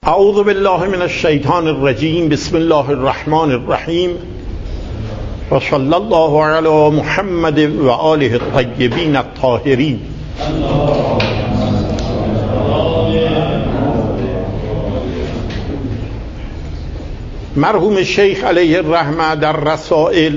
اعوذ بالله من الشیطان الرجیم. بسم الله الرحمن الرحیم و صلی الله علی محمد و آله الطیبین الطاهرین. مرحوم شیخ علیه الرحمه در رسائل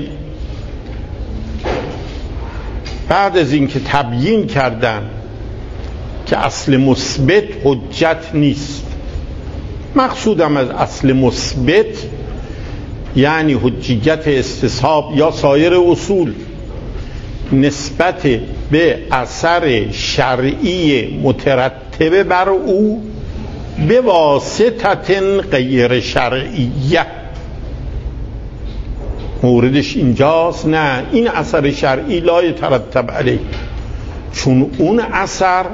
بعد از اینکه تبیین کردن که اصل مثبت حجت نیست، مقصودم از اصل مثبت یعنی حجیت استصحاب یا سایر اصول نسبت به اثر شرعی مترتب بر او به واسطه غیر شرعیه. موردش اینجاست، نه این اثر شرعی لا یترتب علیه، چون اون اثر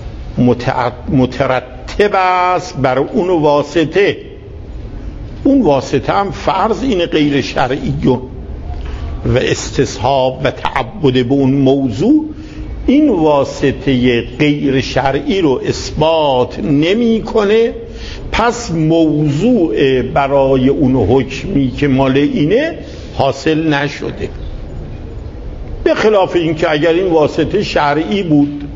مترتب است بر اون واسطه. اون واسطه هم فرض این غیر شرعیون و استصحاب و تعبد به اون موضوع این واسطه غیر شرعی رو اثبات نمی کنه، پس موضوع برای اون حکمی که مال اینه حاصل نشده. به خلاف این که اگر این واسطه شرعی بود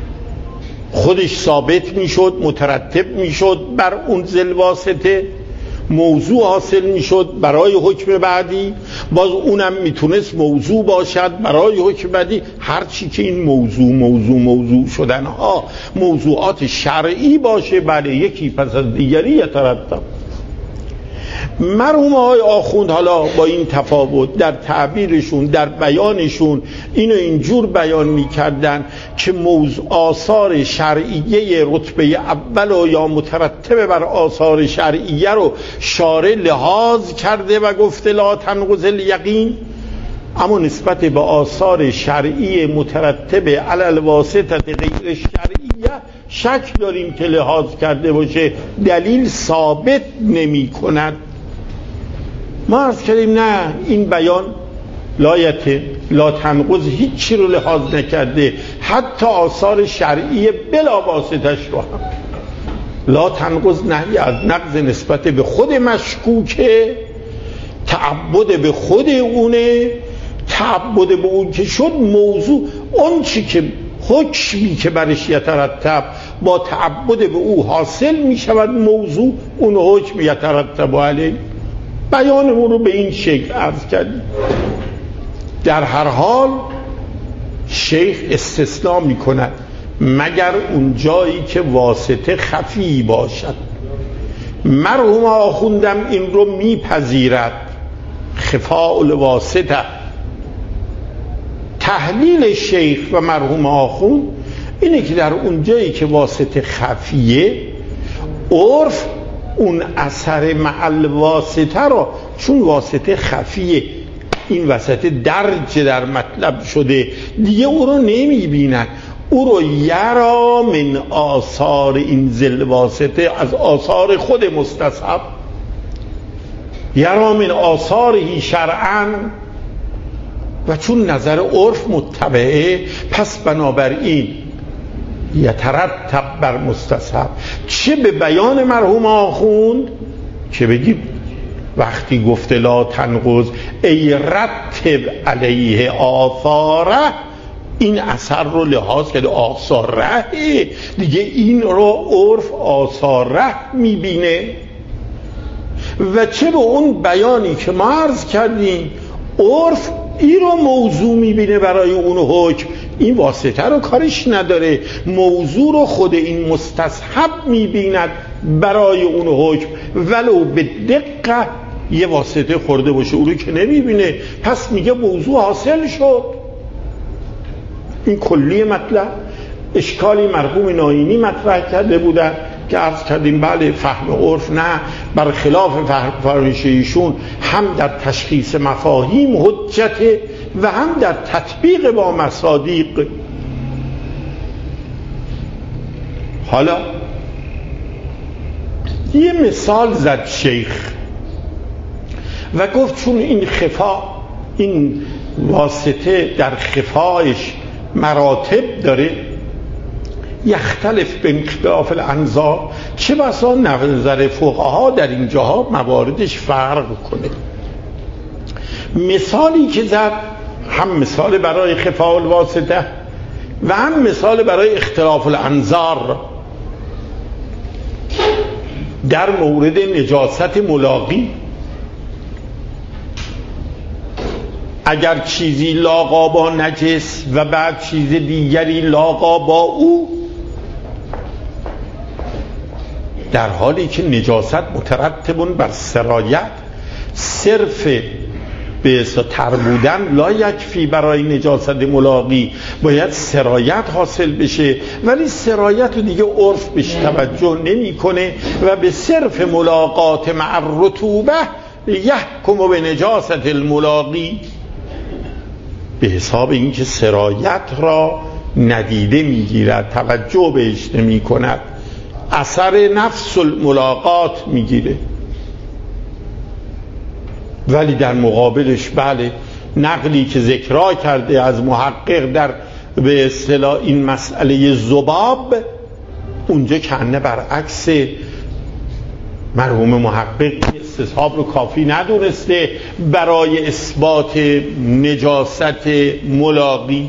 خودش ثابت میشد، مترتب میشد بر اون ذل واسطه، موضوع حاصل میشد برای حکم بعدی، باز اونم میتونست موضوع باشد برای حکم بعدی. هرچی که این موضوع شدن ها موضوعات شرعی باشه، بله یکی پس از دیگری یترتب. مرحوم های آخوند حالا با این تفاوت در تعبیرشون، در بیانشون اینو اینجور بیان میکردن که آثار شرعیه رتبه اول و یا مترتب بر آثار شرعیه رو شارع لحاظ کرده و گفته لا تنقض الیقین، اما نسبت به آثار شرعی مترتب علی الواسطه غیر شرعیه شک داریم که لحاظ کرده باشه، دلیل ثابت نمی کند. ما عرض کردیم نه، این بیان لا تنقض هیچی رو لحاظ نکرده، حتی آثار شرعی بلا واسطش رو هم. لا تنقض نهی از نقض نسبت به خود مشکوکه، تعبد به خود اونه، تعبد به اون که شد موضوع اون چی که حکمی که برش یترتب با تعبد به او حاصل می شود موضوع اون حکم یترتب علیه. بیانمون رو به این شکل عرض کردیم. در هر حال شیخ استثناء می کند مگر اون جایی که واسطه خفی باشد. مرحوم آخوندم این رو میپذیرد، خفاء الواسطه. تحلیل شیخ و مرحوم آخوند اینه که در اون جایی که واسطه خفیه، عرف اون اثر مع واسطه رو، چون واسطه خفیه، این وسط درج در مطلب شده دیگه او رو نمیبیند، او رو یرا من آثار این ذل واسطه، از آثار خود مستصحب، یرا من آثارهی شرعا، و چون نظر عرف متبعه پس بنابراین یترتب بر مستصحب. چه به بیان مرحوم آخوند که بگیم وقتی گفته لا تنقض ای رتب علیه آثاره، این اثر رو لحاظ کرده، آثار ره دیگه، این رو عرف آثار ره میبینه. و چه به اون بیانی که ما عرض کردیم عرف این رو موضوع میبینه برای اون حکم، این واسطه رو کارش نداره، موضوع رو خود این مستصحب میبیند برای اون حکم، ولو به دقت یه واسطه خورده باشه او رو که نمیبینه، پس میگه موضوع حاصل شد. این کلی مطلب. اشکالی مرحوم ناینی مطرح کرده بودن که عرض کردیم بله فهم عرف نه، برخلاف فرمایش ایشون هم در تشخیص مفاهیم حجته و هم در تطبیق با مصادیق. حالا یه مثال زد شیخ و گفت چون این خفا، این واسطه در خفایش مراتب داره، یختلف به اختلاف الانظار، چه بسا نظر فقها در اینجاها مواردش فرق کنه. مثالی که زد هم مثال برای خفاء الواسطه و هم مثال برای اختلاف الانظار در مورد نجاست ملاقی. اگر چیزی لاقا با نجس و بعد چیز دیگری لاقا با او، در حالی که نجاست مترتب بر سرایت، صرف به تر بودن لا یکفی برای نجاست ملاقی، باید سرایت حاصل بشه، ولی سرایت رو دیگه عرف بهش توجه نمیکنه و به صرف ملاقات مع الرطوبه یحکم به نجاست الملاقی، به حساب اینکه سرایت را ندیده میگیرد، توجه بهش نمی کند، اثر نفس الملاقات میگیره. ولی در مقابلش بله، نقلی که ذکر کرده از محقق در به اصطلاح این مسئله ذباب، اونجا کنه برعکس، مرحوم محقق استصحاب رو کافی ندونسته برای اثبات نجاست ملاقی.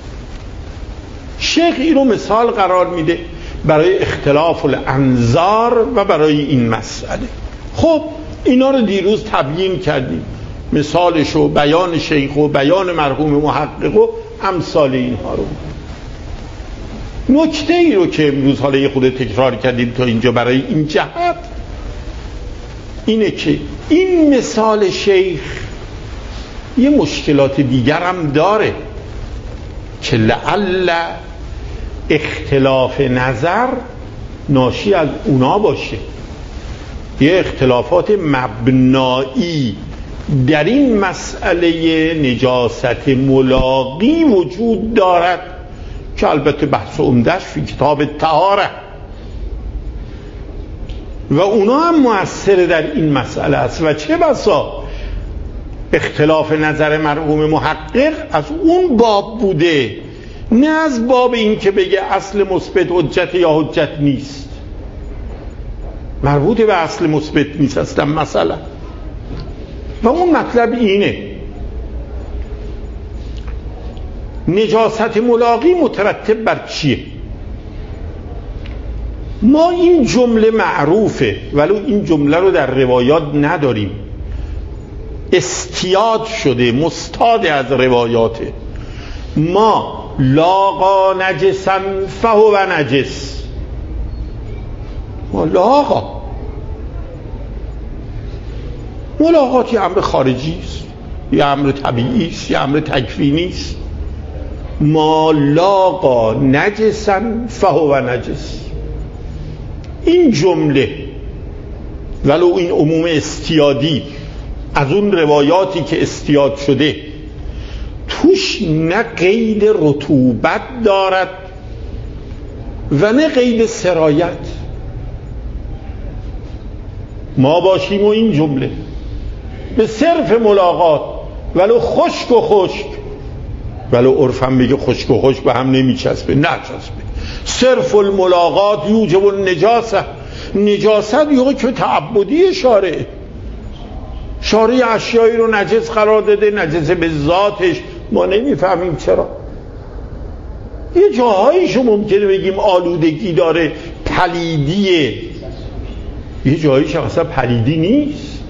شیخ این رو مثال قرار میده برای اختلاف الانظار و برای این مسئله. خب اینا رو دیروز تبیین کردیم، مثالش و بیان شیخ و بیان مرحوم محقق و امثال اینها رو. نکته ای رو که امروز حالا یه خود تکرار کردیم تا اینجا برای این جهت اینه که این مثال شیخ یه مشکلات دیگر هم داره که لعل اختلاف نظر ناشی از اونا باشه. یه اختلافات مبنایی در این مسئله نجاست ملاقی وجود دارد که البته بحث عمده‌اش فی کتاب طهاره و اونا هم مؤثر در این مسئله است و چه بسا اختلاف نظر مرحوم محقق از اون باب بوده، نه از باب این که بگه اصل مثبت حجت یا حجت نیست. مربوط به اصل مثبت نیست اصلا مثلا. و اون مطلب اینه نجاست ملاقی مترتب بر چیه؟ ما این جمله معروفه ولو این جمله رو در روایات نداریم، استیاد شده، مستاد از روایاته. ما لاقا نجسا فهو نجس، ما لاقا ملاقات یه امر خارجی است، یه امر طبیعی است، یه امر تکوینی است. ما لاقا نجسا فهو نجس، این جمله ولو این عموم استیادی از اون روایاتی که استیاد شده توش نه قید رطوبت دارد و نه قید سرایت. ما باشیم و این جمله به صرف ملاقات ولو خشک و خشک، ولو عرفم بگه خشک و خشک به هم نمیچسبه، نچسبه، صرف الملاقات یوجب النجاسه. نجاست یه که تعبدی شارع اشیایی رو نجس قرار داده، نجس به ذاتش، ما نمیفهمیم چرا. یه جاهایشو ممکنه بگیم آلودگی داره، پلیدیه، یه جاییش اصلا پلیدی نیست.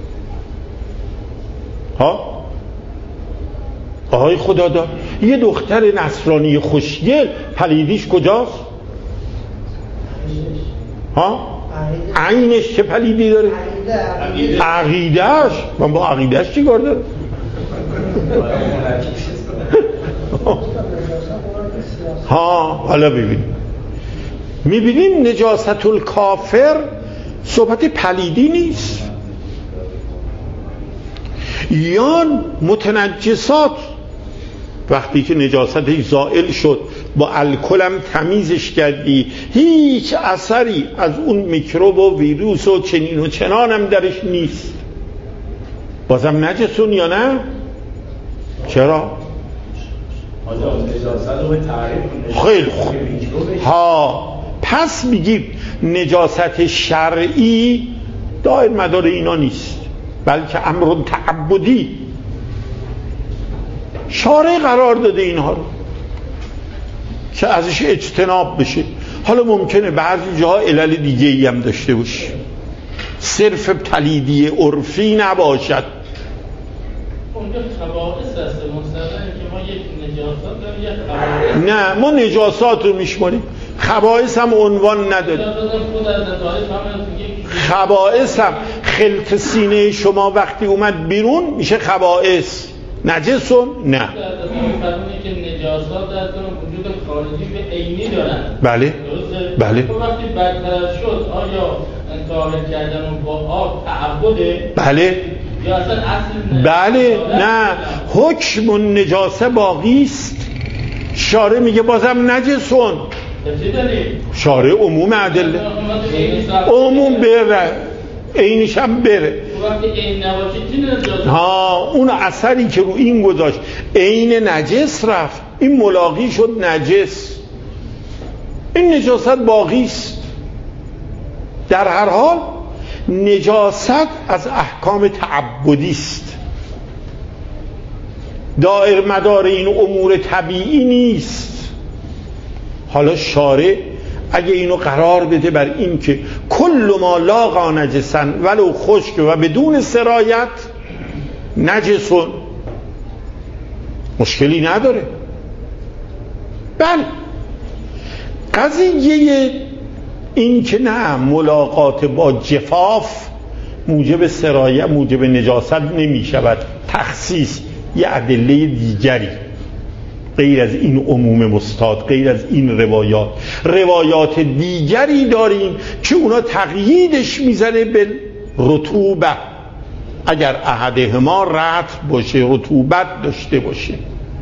ها آهای خدا دار، یه دختر نصرانی خوشگل پلیدیش کجاست؟ ها عینش چه پلیدی داره؟ عقیدهش. من با عقیدهش چی کار دارم؟ ها حالا میبینیم نجاست الکافر صحبت پلیدی نیست. یا متنجسات وقتی که نجاستش زائل شد با الکل هم تمیزش کردی، هیچ اثری از اون میکروب و ویروس و چنین و چنان هم درش نیست، بازم نجسون یا نه؟ چرا؟ خیلی خوب. پس میگیم نجاست شرعی دایر مدار اینا نیست، بلکه امر تعبدی. شارع قرار داده اینها رو که ازش اجتناب بشه. حالا ممکنه بعضی جاها علل دیگه ای هم داشته باشه، صرف پلیدی عرفی نباشد. اونجا خبائث هست مستقیم که ما یک نجاست داریم، یک نه ما نجاسات رو میشماریم، خبائث هم عنوان نداریم. خبائث هم خلط سینه شما وقتی اومد بیرون میشه خبائث، نجسون نه. که نجاسات در وجود خارجی به عینی دارن. بله بله. وقتی برطرف شد آیا طاهر کردن با آب تعبده؟ بله یا اصلا اصل بله نه، حکم نجاسه باقی است. شارع میگه بازم نجسون. شارع عموم ادله، عموم بره عینش هم بره. اون اثری که رو این گذاشت عین نجس رفت، این ملاقی شد نجس، این نجاست باقی است. در هر حال نجاست از احکام تعبدی است، دایر مدار این امور طبیعی نیست. حالا شارع اگه اینو قرار بده بر این که کل ما لاقا نجسن ولو خشک و بدون سرایت نجسون، مشکلی نداره. بله قضیه این که نه ملاقات با جفاف موجب سرایت موجب نجاست نمی شود، تخصیص یه ادله دیگری غیر از این عموم مستاد، غیر از این روایات دیگری داریم که اونا تقییدش میزنه به رطوبه. اگر احدهما رطب باشه، رطوبت داشته باشه،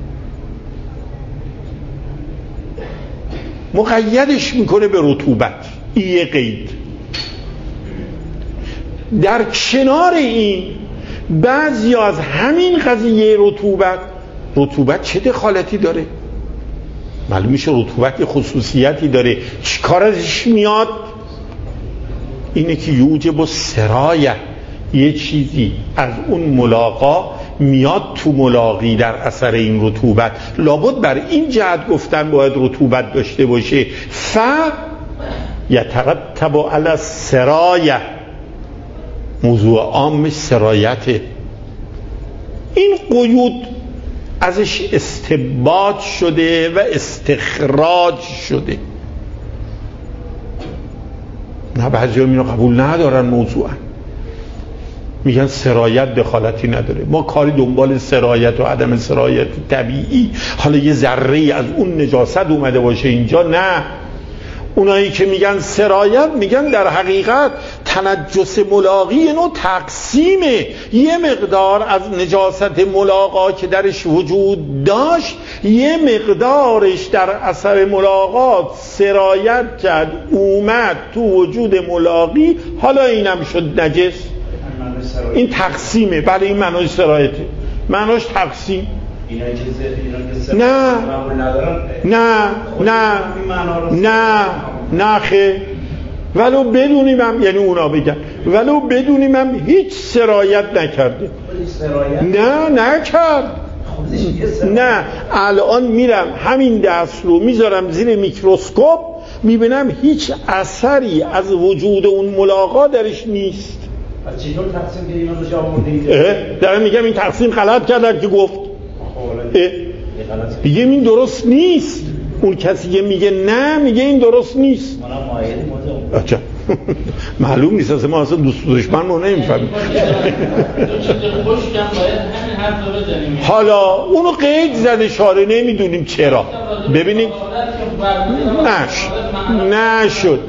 مقیدش میکنه به رطوبت. این قید. در کنار این بعضی از همین قضیه رطوبت چه دخالتی داره؟ معلوم میشه رطوبت خصوصیتی داره. چی کار ازش میاد؟ اینه که یوجب سرایه، یه چیزی از اون ملاقا میاد تو ملاقی در اثر این رطوبت. لابد بر این جهت گفتن باید رطوبت داشته باشه. یترتب علی السرایه، موضوع عامش سرایته. این قیود ازش استنباط شده و استخراج شده. نه بعضی هم اینو قبول ندارن، موضوعا میگن سرایت دخالتی نداره. ما کاری دنبال سرایت و عدم سرایت طبیعی، حالا یه ذره از اون نجاست اومده باشه اینجا، نه. اونایی که میگن سرایت میگن در حقیقت تنجس ملاقی نوع تقسیمه. یه مقدار از نجاست ملاقا که درش وجود داشت، یه مقدارش در اثر ملاقات سرایت کرد اومد تو وجود ملاقی، حالا اینم شد نجس. این تقسیمه. بله این معنای سرایته، معناش تقسیم. نه خیر. ولو بدونیم هم، یعنی اونا بگن ولو بدونیم هم هیچ سرایت نکرده. نه نکرد. نه الان میرم همین دست رو میذارم زیر میکروسکوپ، میبینم هیچ اثری از وجود اون ملاقا درش نیست. چطور تقسیم که اینا رو جا موندید؟ دارم میگم این تقسیم غلط کردن که گفت میگه این درست نیست. اون کسی که میگه نه میگه این درست نیست. اچھا معلوم نیست اصلا، ما اصلا دوست دشمن ما نمیفهمیم. حالا اونو قید زده شارع، نمیدونیم چرا. ببینید نشد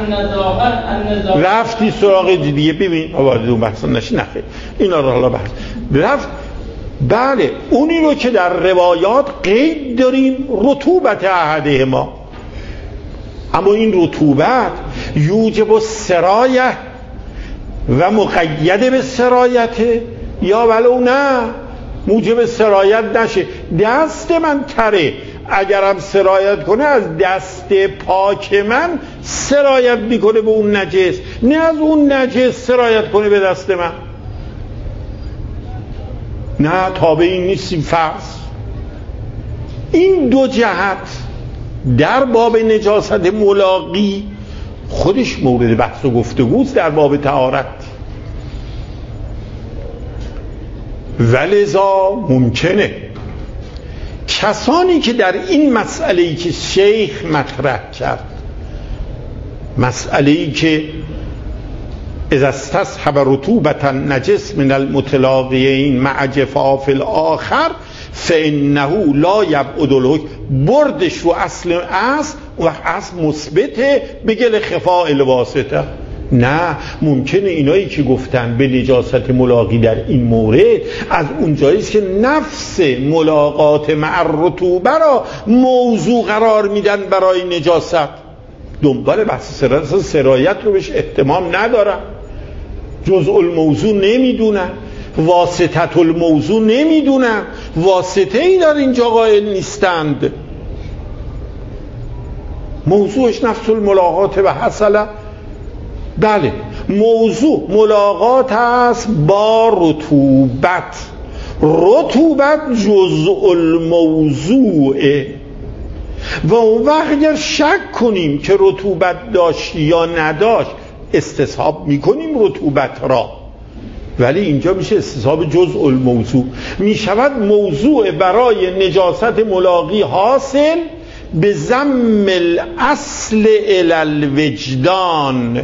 رفتی سراغ دیگه. ببین وارد اون بحث نشی، نخیر اینا رو حالا بحث رفت. بله اونی رو که در روایات قید داریم رطوبت احدهما، اما این رطوبت یوجب سرایه و مقید به سرایته، یا ولو نه موجب سرایت نشه. دست من تره، اگرم سرایت کنه از دست پاک من سرایت میکنه به اون نجس، نه از اون نجس سرایت کنه به دست من. نه تابع این نیستیم. فرض این دو جهت در باب نجاست ملاقی خودش مورد بحث و گفتگوست در باب طهارت. ولذا ممکنه کسانی که در این مسئله‌ای که شیخ مطرح کرد، مسئله‌ای که اذا استصحب رطوبة نجس من المتلاقیین مع جفاف الاخر فانه لا یبعد الحکم، بردش رو اصل و اصل مثبته بگل خفاء الواسطه. نه، ممکنه اینایی که گفتن به نجاست ملاقی در این مورد از اونجاییست که نفس ملاقات مع الرطوبه را موضوع قرار میدن برای نجاست، دنبال بحث سرایت رو بهش اهتمام ندارن، جزء الموضوع نمیدونن، واسطه الموضوع نمیدونن، واسطه ای در اینجا قائل نیستند. موضوعش نفس الملاقات و حصله. بله، موضوع ملاقات است با رطوبت. رطوبت جزء الموضوعه و اون وقت اگر شک کنیم که رطوبت داشت یا نداشت استصحاب میکنیم رطوبت را، ولی اینجا میشه استصحاب جزء الموضوع. میشود موضوع برای نجاست ملاقی حاصل به ضم الاصل الی الوجدان.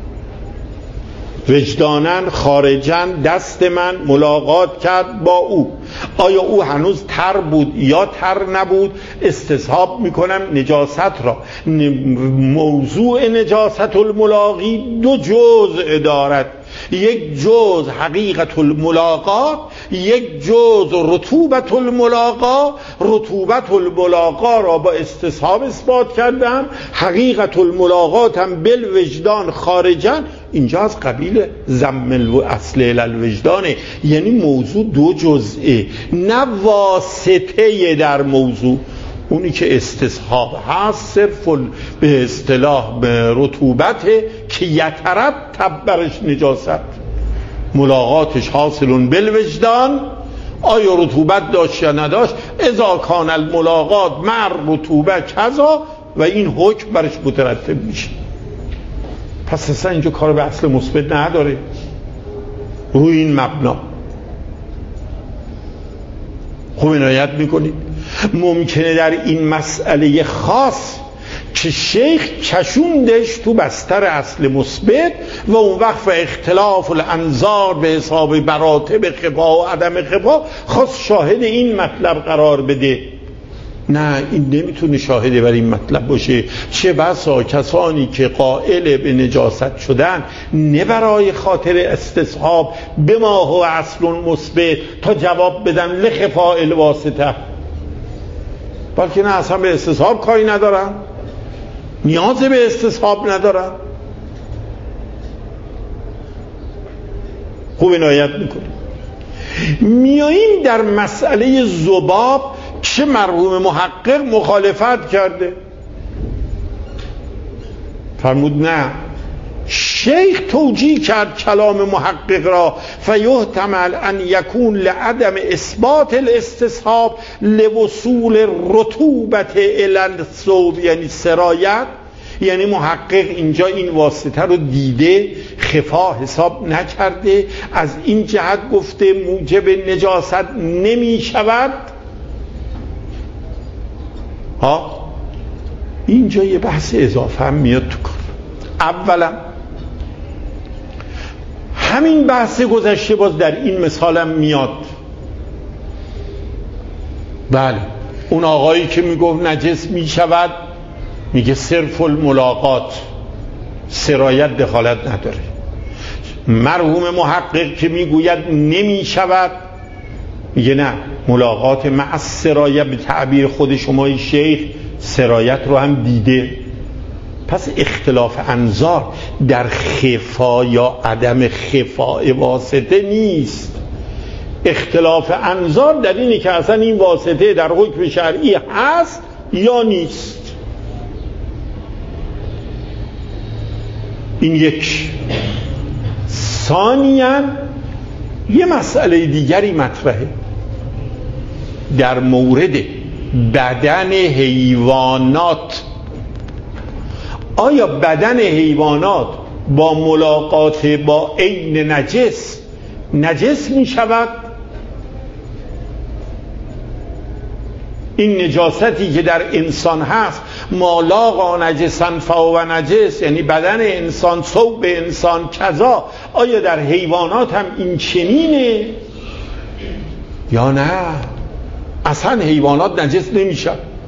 وجدانن خارجن دست من ملاقات کرد با او، آیا او هنوز تر بود یا تر نبود، استصحاب میکنم نجاست را. موضوع نجاست الملاقی دو جزء دارد، یک جزء حقیقت الملاقات، یک جزء رطوبت الملاقا. رطوبت الملاقا را با استصحاب اثبات کردم، حقیقت الملاقات هم بالوجدان خارجن، اینجا از قبیل ضم اصل الوجدانه، یعنی موضوع دو جزئه نه واسطه در موضوع. اونی که استصحاب هست صرف به اصطلاح به رطوبته که یترتب برش نجاست، ملاقاتش حاصل بالوجدان. آیا رطوبت داشت یا نداشت، اذا کان الملاقات مع رطوبه کذا، و این حکم برش مترتب میشه. پس اصلا اینجا کار به اصل مثبت نداره. روی این مبنا خوب عنایت میکنید. ممکنه در این مسئله خاص که شیخ کشوندش تو بستر اصل مثبت و اون وقت و اختلاف الانظار به حساب براتب خفا و عدم خفا خواست شاهد این مطلب قرار بده. نه، این نمیتونه شاهده بر این مطلب باشه. چه بسا کسانی که قائل به نجاست شدن نه برای خاطر استصحاب به ما هو اصل مثبت تا جواب بدن لخفاء الواسطه، بلکه نه اصلا به استصحاب کاری ندارن، نیاز به استصحاب ندارن. خوب عنایت میکنیم. میاییم در مسئله ذباب که مرحوم محقق مخالفت کرده، فرمود نه، شیخ توجیه کرد کلام محقق را، فیحتمل ان یکون لعدم اثبات الاستصحاب لوصول رطوبت الی الثوب، یعنی سرایت، یعنی محقق اینجا این واسطه رو دیده، خفا حساب نکرده، از این جهت گفته موجب نجاست نمی شود. اینجا یه بحث اضافه هم میاد تو کار. اولا همین بحث گذشته باز در این مثالم میاد. بله، اون آقایی که میگفت نجس میشود میگه صرف الملاقات، سرایت دخالت نداره. مرحوم محقق که میگوید نمیشود میگه نه، ملاقات مع سرایت به تعبیر خود شمای شیخ سرایت رو هم دیده. پس اختلاف انظار در خفا یا عدم خفا واسطه نیست، اختلاف انظار در اینه که اصلا این واسطه در حکم شرعی هست یا نیست. این یک. ثانیاً یه مسئله دیگری مطرحه در مورد بدن حیوانات. آیا بدن حیوانات با ملاقات با عین نجس می شود؟ این نجاستی که در انسان هست، ما لاقا نجسا فهو نجس، یعنی بدن انسان، ثوب انسان کذا، آیا در حیوانات هم این چنینه یا نه؟ اصلا حیوانات نجس نمیشه.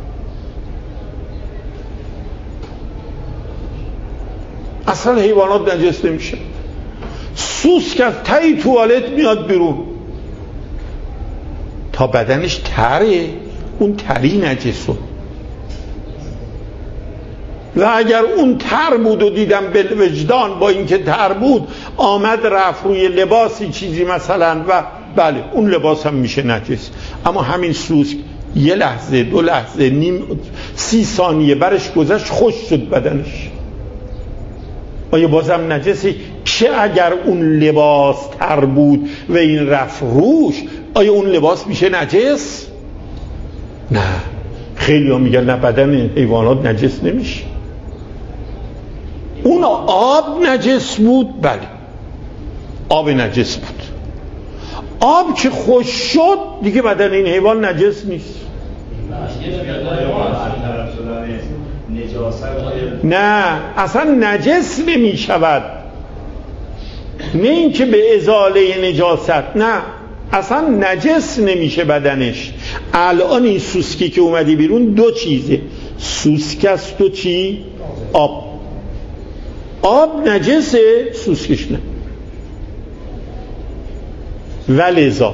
اصلا حیوانات نجس نمیشه. سوسک از ته توالت میاد بیرون تا بدنش تره، اون تری نجسه. و اگر اون تر بود و دیدم بالوجدان با اینکه تر بود آمد رفت روی لباسی چیزی مثلا و بله اون لباس هم میشه نجس. اما همین سوسک یه لحظه، 2 لحظه، نیم 30 ثانیه برش گذشت خوش شد بدنش، آیا بازم نجسی؟ چه اگر اون لباس تر بود و این رفت روش، آیا اون لباس میشه نجس؟ نه. خیلی ها میگن نه بدن حیوانات نجس نمیشه. اون آب نجس بود؟ بله آب نجس بود. آب که خوش شد دیگه بدن این حیوان نجس نیست. نه اصلا نجس نمی شود. نه اینکه به ازاله نجاست، نه اصلا نجس نمیشه بدنش. الان این سوسکی که اومدی بیرون 2 چیزه، سوسک است و چی؟ آب نجسه، سوسکش نه. ولذا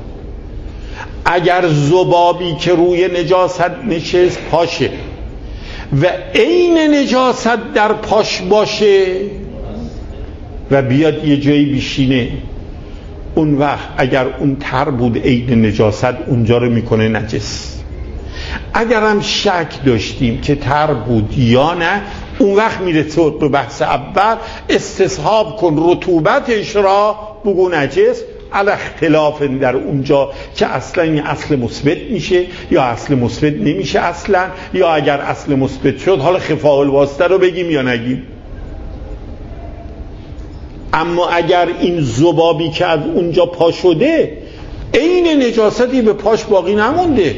اگر ذبابی که روی نجاست نشست پاشه و عین نجاست در پاش باشه و بیاد یه جایی بشینه، اون وقت اگر اون تر بود عین نجاست اونجا رو میکنه نجس. اگر هم شک داشتیم که تر بود یا نه، اون وقت میرسه به بحث اول، استصحاب کن رطوبتش را بگو نجس، علی اختلاف در اونجا که اصلا این اصل مثبت میشه یا اصل مثبت نمیشه اصلا، یا اگر اصل مثبت شد حالا خفاء الواسطه رو بگیم یا نگیم. اما اگر این ذبابی که از اونجا پا شده عین نجاستی به پاش باقی نمونده،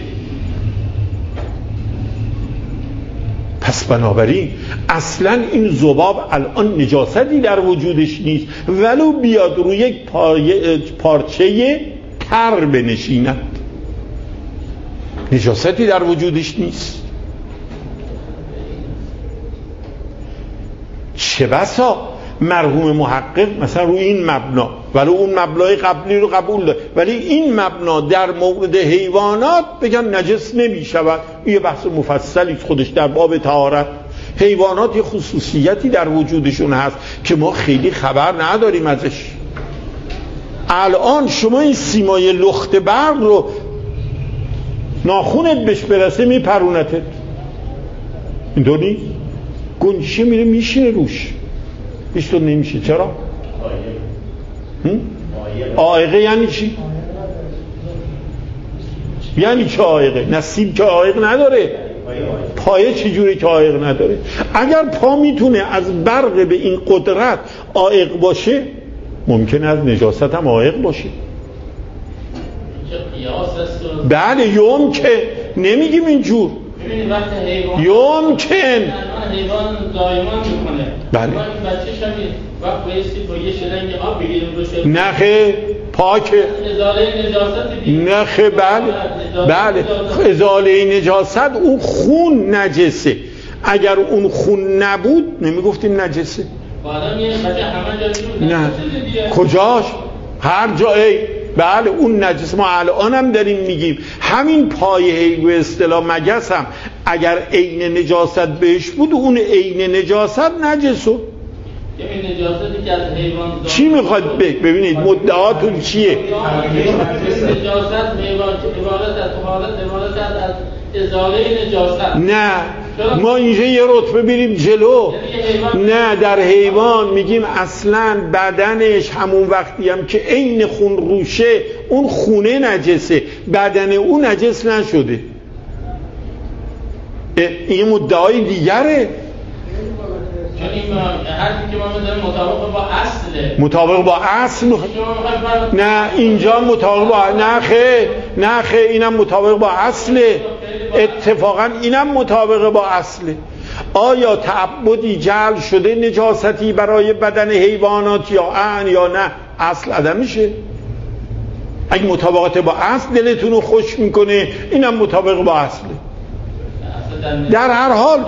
پس بنابراین اصلا این ذباب الان نجاستی در وجودش نیست، ولو بیاد روی یک پارچه تر بنشیند نجاستی در وجودش نیست. چه بسا مرحوم محقق مثلا روی این مبنا، ولی اون مبنای قبلی رو قبول داره، ولی این مبنا در مورد حیوانات بگن نجس نمی شود. یه بحث مفصلی خودش در باب طهارت. حیوانات یه خصوصیتی در وجودشون هست که ما خیلی خبر نداریم ازش. الان شما این سیمای لخت برق رو ناخونت بهش برسه میپرونتت، اینطور نیست؟ گنجشه میره میشینه روش، هیچ طور نمیشه. چرا؟ عائقه یعنی چی؟ یعنی چه عائقه؟ نسیم که عائق نداره، پایه چجوری که عائق نداره؟ اگر پا میتونه از برق به این قدرت عائق باشه، ممکنه از نجاست هم عائق باشه. بله یمکن، نمیگیم اینجور، یمکن حیوان دائما میکنه. بله بچه‌ش هم وقت بایستی با یه شلنگ آب بگیریم روش، نخه پاکه، ازاله نجاست دیگه. نخه بله ازاله نجاست اون خون نجسه. اگر اون خون نبود نمیگفتیم نجسه. بعدم یه بچه همه جا نه کجاش؟ هر جایی. بله اون نجس. ما الان هم داریم میگیم همین پایه به اصطلاح مگس هم اگر عین نجاست بهش بود، اون عین نجاست نجسو. این نجاستی که از حیوان چی میخواد ببینید مدعاتون چیه؟ نجاست عبارت از ازاله نجاست. نه ما اینجا یه رتبه بریم جلو. نه در حیوان میگیم اصلا بدنش همون وقتی هم که عین خون روشه اون خونه نجسه، بدن اون نجس نشده. این مدعای دیگره. چون این حرفی که ما می‌زنیم مطابق با اصله. مطابق با اصل نه اینجا مطابق با نه خیر اینم مطابق با اصله. اتفاقا اینم مطابق با اصله. آیا تعبدی جعل شده نجاستی برای بدن حیوانات یا نه؟ اصل عدمشه. اگه مطابقت با اصل دلتون رو خوش میکنه اینم مطابق با اصله. در هر حال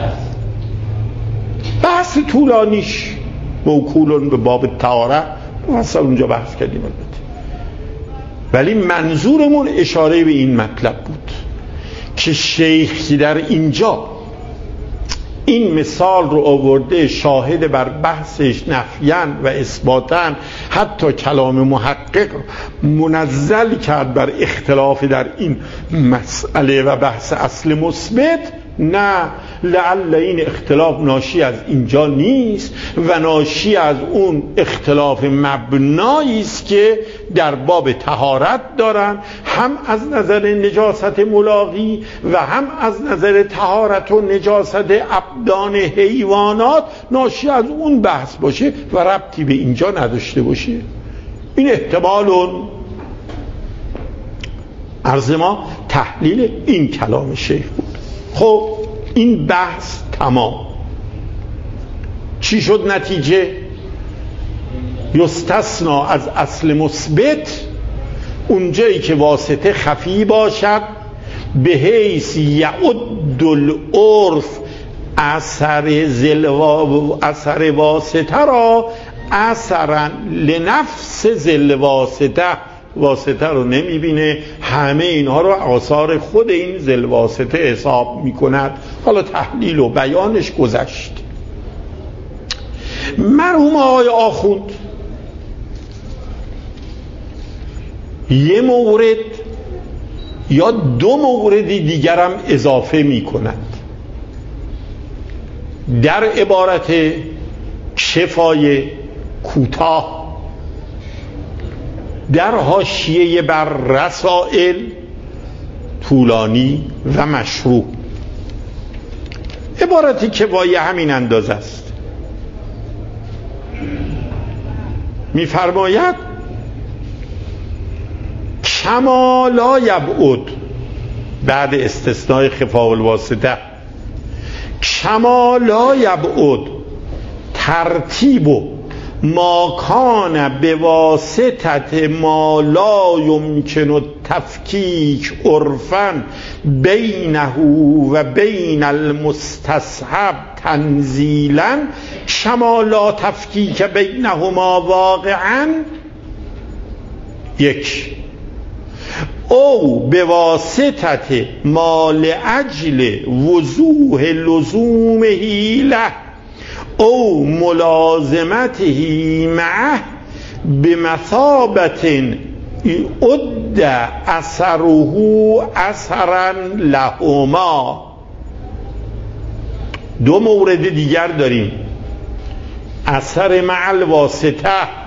بحث طولانیش موکولون به باب طهارت اصلا اونجا بحث کردیم البته، ولی منظورمون اشاره به این مطلب بود که شیخ در اینجا این مثال رو آورده شاهد بر بحثش نفیاً و اثباتاً، حتی کلام محقق منزل کرد بر اختلاف در این مسئله و بحث اصل مثبت. نه، لعل این اختلاف ناشی از اینجا نیست و ناشی از اون اختلاف مبنایی است که در باب طهارت دارن، هم از نظر نجاست ملاقی و هم از نظر طهارت و نجاست ابدان حیوانات ناشی از اون بحث باشه و ربطی به اینجا نداشته باشه. این احتمالون عرض ما تحلیل این کلام شیخ بود. خب این بحث تمام. چی شد نتیجه؟ یستثنا از اصل مثبت اونجایی که واسطه خفی باشد به حیث یعد العرف اثر واسطه را اثرا لنفس ذل واسطه رو نمیبینه، همه اینها رو آثار خود این ذل واسطه حساب میکند. حالا تحلیل و بیانش گذشت. مرحوم آقای آخوند یه مورد یا دو موردی دیگرم اضافه میکند در عبارت شفای کوتاه در حاشیه بر رسائل طولانی و مشروع. عبارتی که وای همین اندازه است. می‌فرماید کما لا یبعد، بعد استثناء خفاء الواسطه، کما لا یبعد ترتیب ما کان به واسطه ما لا یمکن التفکیک عرفا بینه و بین المستصحب تنزیلا کما لا تفکیک بینهما واقعا. یک، او به واسطه ما لأجل وضوح لزومه له او ملازمته معه بمثابت اد اثره اثرا لهما. دو مورد دیگر داریم. اثر مع الواسطه،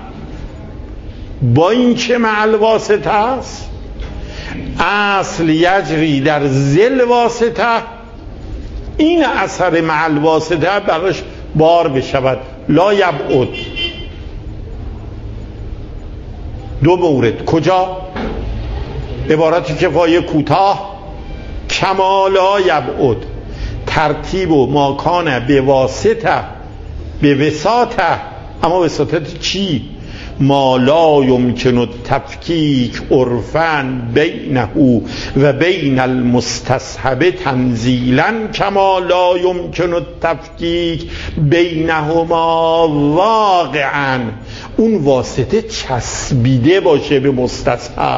با این که مع الواسطه است، اصل یجری در ذل واسطه، این اثر مع الواسطه براش بار بشود لا یبعد. دو مورد. کجا؟ عبارتی که وای کوتاه کما لا یبعد ترتیب و ماکان به واسطه به وساطه، اما وساطت چی؟ ما لا یمکن التفکیک عرفا بینه و بین المستصحب تنزیلا کما لا یمکن التفکیک بینهما واقعا. اون واسطه چسبیده باشه به مستصحب،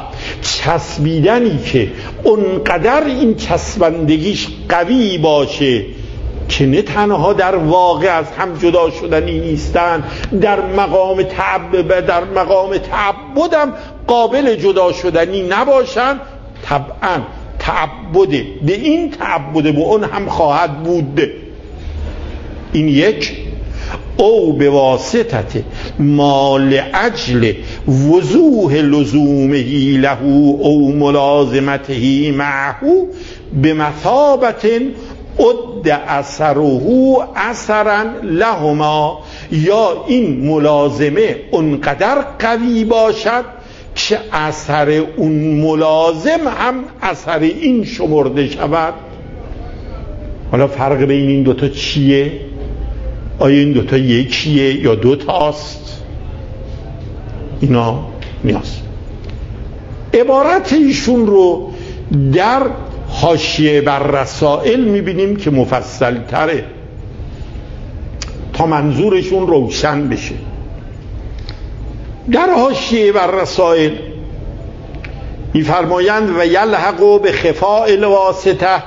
چسبیدنی که اونقدر این چسبندگیش قوی باشه که نه تنها در واقع از هم جدا شدنی نیستند، در مقام تعبدم قابل جدا شدنی نباشند. طبعا تعبد به این تعبد به اون هم خواهد بود. این یک. او به واسطت ما لأجل وضوح لزومه له او ملازمته معه بمثابت اد اثره اثرا لهما، یا این ملازمه اونقدر قوی باشد که اثر اون ملازم هم اثر این شمرده شود. حالا فرق بین این دوتا چیه؟ آیا این دوتا یکیه یا دوتاست؟ اینا نیاز. عبارت ایشون رو در حاشیه بر رسائل میبینیم که مفصل تره تا منظورشون روشن بشه. در حاشیه بر رسائل میفرمایند و یلحق به خفاء الواسطه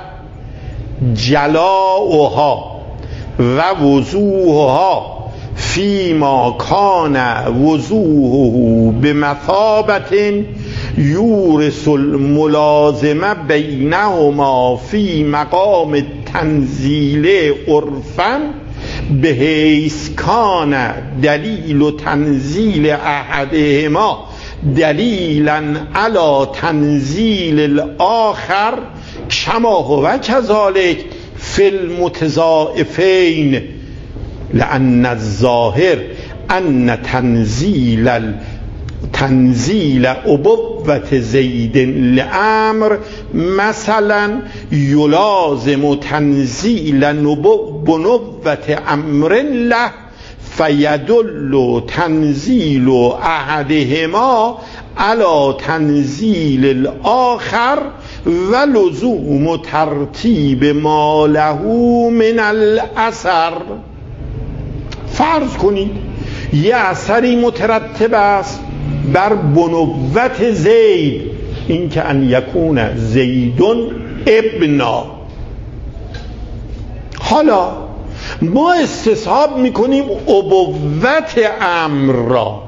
جلاؤها و وضوحها فیما کان وضوحه بمثابت یورث الملازمه بینهما فی مقام تنزیل عرفا بحیث کان دلیل تنزیل احدهما دلیلا علی تنزیل الاخر کما هو کذالک فی المتضاعفین، لأن الظاهر ان تنزیل ابوة زید لامر مثلا یلازم تنزیل بنوة امر له، فیدل تنزیل احدهما علی تنزیل الاخر و لزوم ترتیب ما له من الاثر. فرض کنید یه اثری مترتب است بر بنوت زید، این که ان یکون زیدون ابنا. حالا ما استصحاب میکنیم ابوت امر را.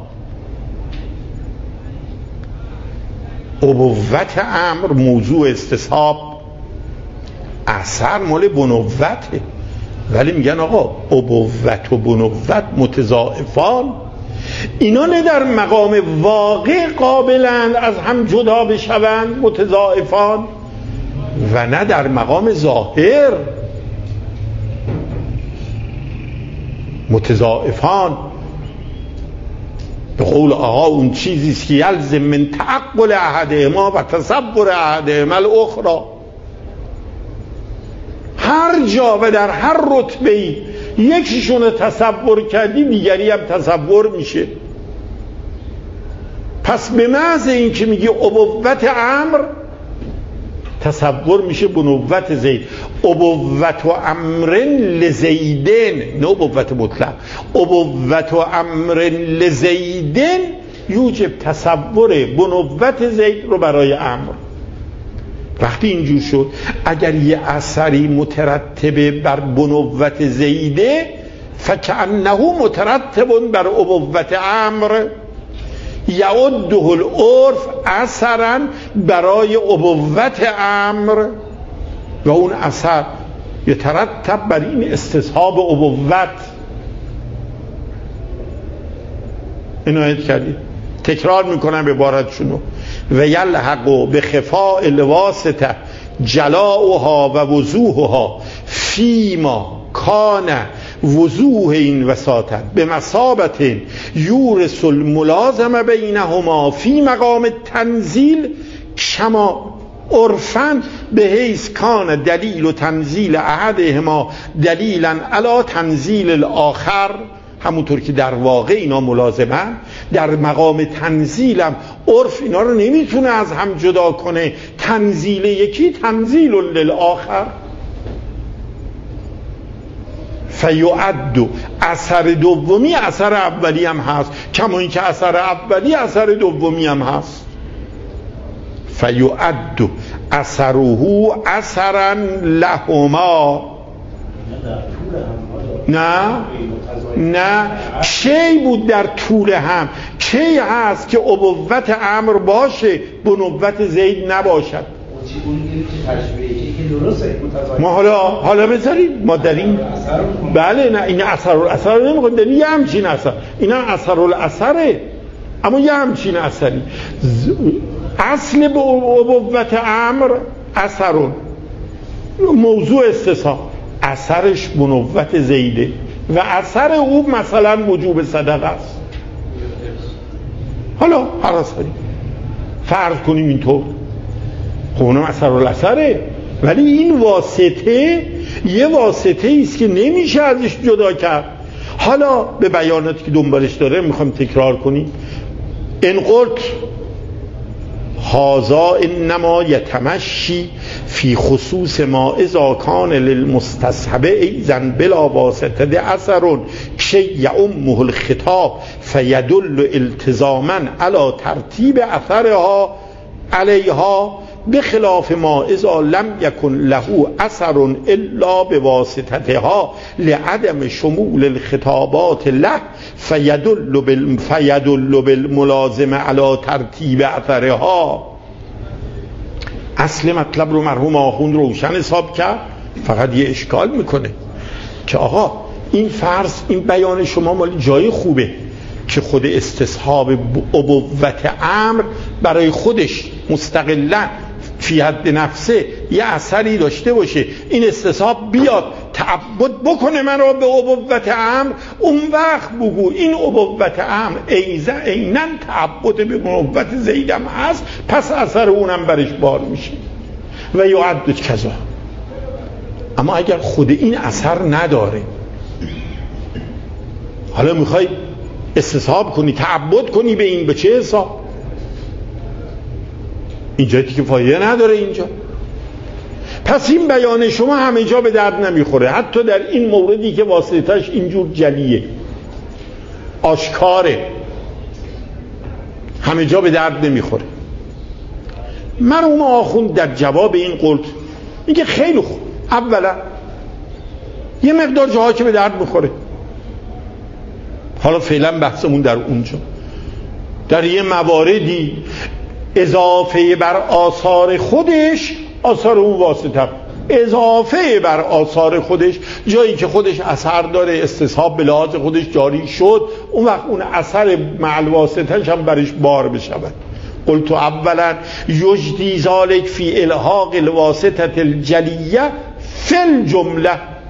ابوت امر موضوع استصحاب، اثر مال بنوته، ولی میگن آقا ابوت و بنوت متضاعفان، اینا نه در مقام واقع قابلند از هم جدا بشوند متضاعفان و نه در مقام ظاهر متضاعفان. به قول آقا اون چیزیست که یلزم من تعقل احدهما و تصور احدهما الاخرى. هر جا و در هر رتبه‌ای یکیشون تصور کردی دیگری هم تصور میشه. پس به محض این که میگی ابوت امر تصور میشه بنوت زید. ابوت و امر لزیدن، نه ابوت مطلق، ابوت و امر لزیدن یوجب تصور بنوت زید رو برای امر. وقتی اینجور شد اگر یه اثری مترتبه بر بنوت زیده فکأنه مترتب بر ابوت امر، یعده العرف اثرا برای ابوت امر و اون اثر یترتب بر این استصحاب ابوت. عنایت کردید؟ تکرار میکنم عبارتشونو. و یلحق به خفاء الواسطه جلاؤها و وضوحها فیما کان وضوح این وساطت به مثابت یورث الملازمه بینهما فی مقام تنزیل کما عرفاً به حیث کان دلیل و تنزیل احدهما دلیلا علی تنزیل الاخر. همونطور که در واقع اینا ملازمن، در مقام تنزیلم عرف اینا رو نمیتونه از هم جدا کنه. تنزیل یکی تنزیل للآخر. فیعد اثر دومی اثر اولی هم هست، کما این که اثر اولی اثر دومی هم هست. فیعد اثره اثرا لهما. نه کی بود در طول هم؟ کی هست که ابوت امر باشه بنوت زید نباشد؟ ما حالا بذارید ما در این بله نه این اثر نمیخواد در یه همچین اثر، اینا اثرالاثره، اما یه همچین اثری. اصل به ابوت امر اثرون، موضوع استثناء اثرش بنوت زیده و اثر او مثلا وجوب صدقه است. حالا هر اثری فرض کنیم اینطور، خب اونم اثرالاثره، ولی این واسطه یه واسطه است که نمیشه ازش جدا کرد. حالا به بیاناتی که دنبالش داره میخوام تکرار کنیم. ان قلت هذا انما یتمشی فی خصوص ما اذا کان للمستصحب ایضا بلا واسطه اثر شیء یعمه الخطاب فیدل التزاما علی ترتیب اثرها علیها بخلاف ما اذا لم یکن له اثر الا بواسطتها لعدم شمول الخطابات له فیدل بالملازمه علی ترتیب اثرها. اصل مطلب رو مرحوم آخوند روشن حساب کرد، فقط یه اشکال میکنه که آقا این فرض، این بیان شما مالی جای خوبه که خود استصحاب ابوت امر برای خودش مستقلا فی حد نفسه یه اثری داشته باشه، این استصحاب بیاد تعبد بکنه من رو به ابوت امر، اون وقت بگو این ابوت امر عیناً تعبد به بنوت زیدم هست، پس اثر اونم برش بار میشه و یعد کذا. اما اگر خود این اثر نداره، حالا میخوای استصحاب کنی، تعبد کنی به این، به چه حساب؟ اینجا که فایده نداره اینجا. پس این بیان شما همه جا به درد نمیخوره، حتی در این موردی که واسطش اینجور جلیه آشکاره، همه جا به درد نمیخوره. مرحوم آخوند در جواب این قلت میگه خیلی خوب، اولا یه مقدار جاها که به درد میخوره، حالا فعلا بحثمون در اونجا، در یه مواردی اضافه بر آثار خودش، آثار اون واسطه، اضافه بر آثار خودش، جایی که خودش اثر داره، استصحاب به لحاظ خودش جاری شد، اون وقت اون اثر مع الواسطه‌اش هم برش بار بشود. قلت اولا یجدی ذلک فی الحاق الواسطه الجلیه فی الجمله.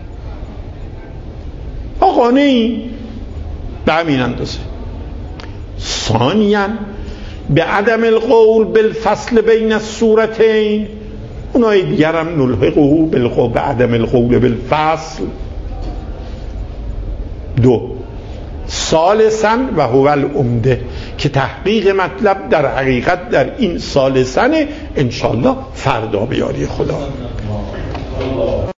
آقا نه به همین اندازه. ثانیاً به عدم القول بالفصل بین الصورتین، اونای دیگر هم نلحقه به عدم القول بالفصل. دو ثالثاً و هو العمده، که تحقیق مطلب در حقیقت در این ثالثاً انشاءالله فردا به یاری خدا.